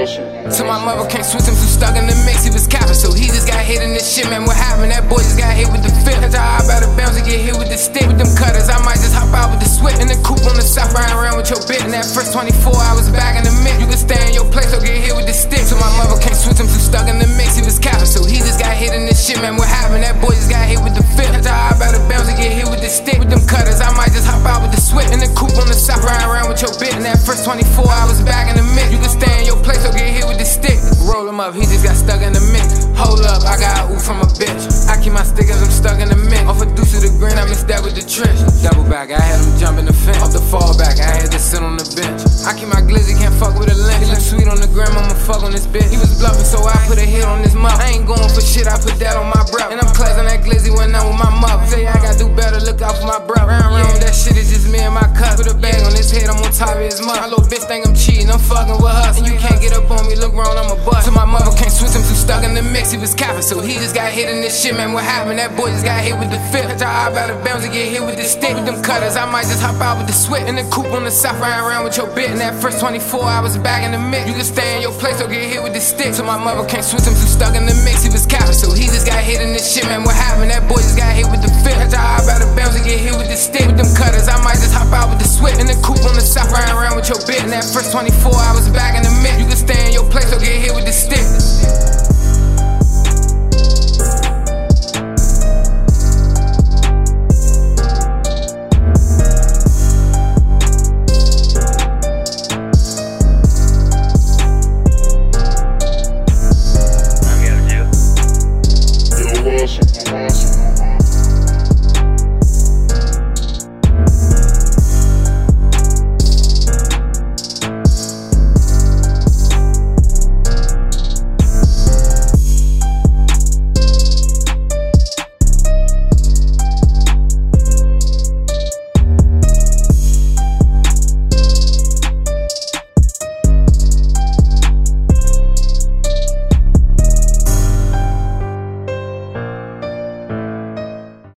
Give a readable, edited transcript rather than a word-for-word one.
Bullshit. So my mother can't switch him, so stuck in the mix, he was capping. So he just got hit in this shit, man, what happened? That boy just got hit with the fifth. Catch a hop out of bounds and get hit with the stick. With them cutters, I might just hop out with the switch. In the coupe on the south, riding around with your bitch. In that first 24 hours back in the mix, you can stay in your place or get hit with the stick. So my mother can't switch him, so stuck in the mix, he was capping. So he just got hit in this shit, man, what happened? That boy just got hit with the fifth. Catch a hop out of bounds and get hit with the stick. With them cutters, I might just hop out with the switch. In the coupe on the south, riding around with your bitch. In that first 24 hours back in the mix, you can stay in your place or get hit with the stick. Roll him up, he just got stuck in the mix. Hold up, I got a ooh from a bitch. I keep my stickers, I'm stuck in the mix. Off a deuce of the green, I mixed that with the trench. Double back, I had him jump in the fence. Off the fall back, I had to sit on the bench. I keep my glizzy, can't fuck with a lens. He look sweet on the gram, I'ma fuck on this bitch. He was bluffing, so I put a hit on his mouth. I ain't going for shit, I put that on my breath. And I'm classing that glizzy when I'm with my mother. Say I gotta do better, look out for my breath. Round that shit is just me and my cut. Put a bag on his head, I'm on top of his mouth. My little bitch think I'm cheating, I'm fucking with her. And you can't get up on me, look wrong, I'm a bust. So my mother can't switch him, so stuck in the mix, he was capping. So he just got hit in this shit, man, what happened? That boy just got hit with the fifth. Catch a hop out of bounds and get hit with the stick. With them cutters, I might just hop out with the switch. In the coupe on the south, riding around with your bitch. In that first 24 hours back in the mix, you can stay in your place or get hit with the stick. So my mother can't switch him, so stuck in the mix, he was capping. So he just got hit in this shit, man, what happened? That boy just got hit with the fifth. Catch a hop out of bounds and get hit with the stick. With them cutters, I might just hop out with the switch. In the coupe on the south, riding around with your bitch. In that first 24 hours back in the mix, you can stay in your place or get hit with the stick.